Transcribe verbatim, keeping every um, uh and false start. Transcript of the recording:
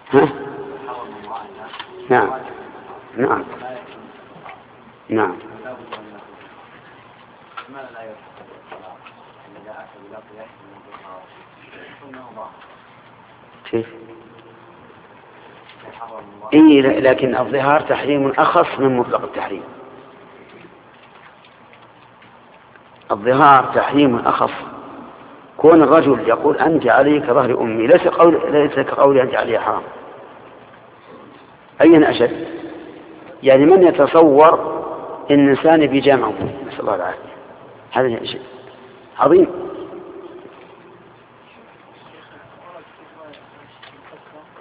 ها؟ نعم نعم نعم. كيف؟ إيه لكن الظهار تحريم أخص من مطلق التحريم. الظهار تحريم أخص. كون الرجل يقول أنت علي كظهر أمي ليس قول ليس كقولي أنت علي حرام. أين أشد؟ يعني من يتصور إن إنسان بيجامعه؟ نسأل الله العافية. هذا شيء عظيم.